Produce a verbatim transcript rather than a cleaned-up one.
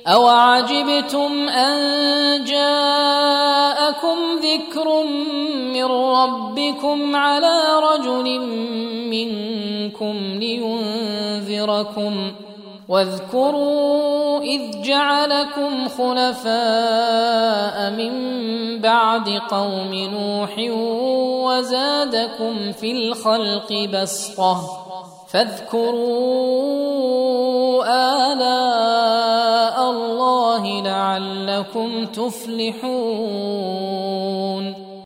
أوعجبتم أن جاءكم ذكر من ربكم على رجل منكم لينذركم واذكروا إذ جعلكم خلفاء من بعد قوم نوح وزادكم في الخلق بسطة فاذكروا آلاء الله لعلكم تفلحون.